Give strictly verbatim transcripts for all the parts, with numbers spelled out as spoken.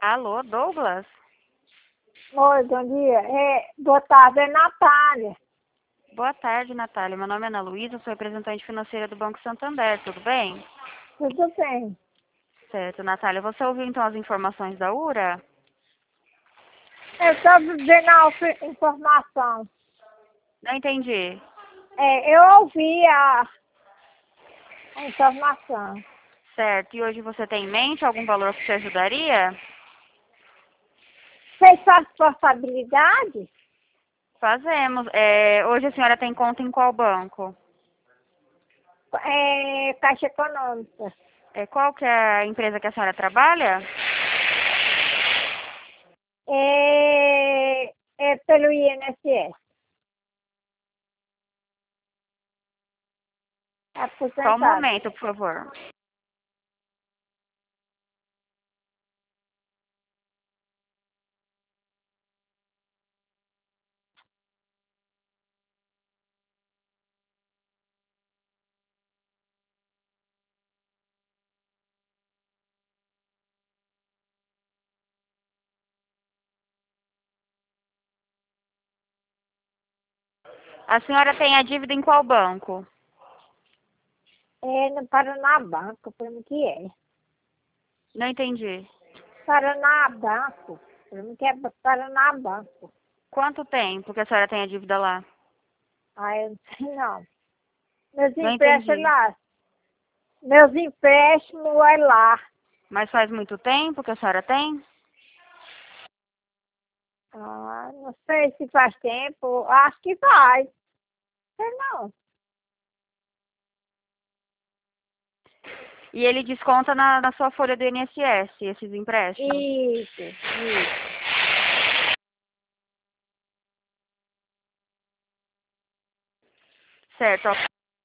Alô, Douglas? Oi, bom dia. É, boa tarde, é Natália. Boa tarde, Natália. Meu nome é Ana Luísa, sou representante financeira do Banco Santander, tudo bem? Tudo bem? Certo, Natália. Você ouviu então as informações da U R A? Eu estou vendo a ofi- informação. Não entendi. É, eu ouvi a, a informação. Certo. E hoje você tem em mente algum valor que te ajudaria? Vocês fazem responsabilidade? Fazemos. É, hoje a senhora tem conta em qual banco? É, Caixa Econômica. É, qual que é a empresa que a senhora trabalha? É, é pelo I N S S. Só um Aposentado. momento, por favor. A senhora tem a dívida em qual banco? É no Paraná Banco, como que é? Não entendi. Paraná Banco. Como que é Paraná Banco? Quanto tempo que a senhora tem a dívida lá? Ah, eu não sei não. Meus Não empréstimos entendi. lá. Meus empréstimos é lá. Mas faz muito tempo que a senhora tem? Ah, não sei se faz tempo. Acho que faz. Sei não. E ele desconta na, na sua folha do I N S S, esses empréstimos? Isso, isso. Certo, ó.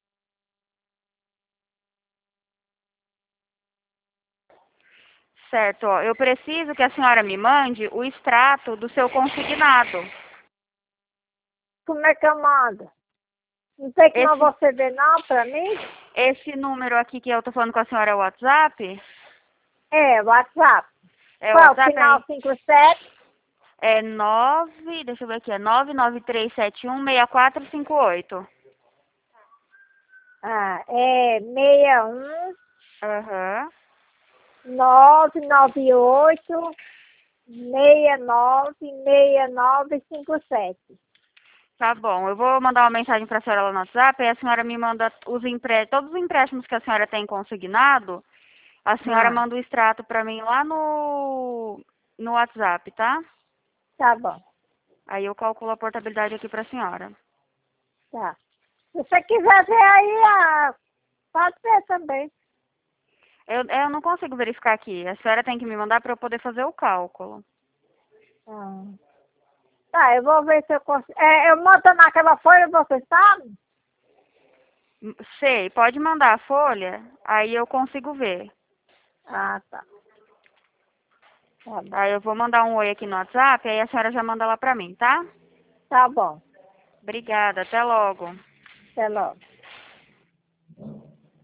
Certo, ó. Eu preciso que a senhora me mande o extrato do seu consignado. Como é que eu mando? Não tem como Esse, você ver não pra mim? esse número aqui que eu tô falando com a senhora é o WhatsApp? É, WhatsApp. É o Qual? WhatsApp Final aí? cinco sete? É nove, deixa eu ver aqui, é nove nove três sete um seis quatro cinco oito. Ah, é seis um Aham. nove nove oito seis nove seis nove cinco sete. Tá bom, eu vou mandar uma mensagem para a senhora lá no WhatsApp, aí a senhora me manda os empre... todos os empréstimos que a senhora tem consignado, a senhora Ah, manda o extrato para mim lá no, no WhatsApp, tá? tá bom. Aí eu calculo a portabilidade aqui para a senhora. Tá. Se você quiser ver aí, ah, pode ver também. Eu, eu não consigo verificar aqui, a senhora tem que me mandar para eu poder fazer o cálculo. Ah. Tá, eu vou ver se eu consigo. É, eu mando naquela folha, você sabe? Sei, pode mandar a folha, aí eu consigo ver. Ah, tá. Tá bom. Aí eu vou mandar um oi aqui no WhatsApp, aí a senhora já manda lá para mim, tá? Tá bom. Obrigada, até logo. Até logo.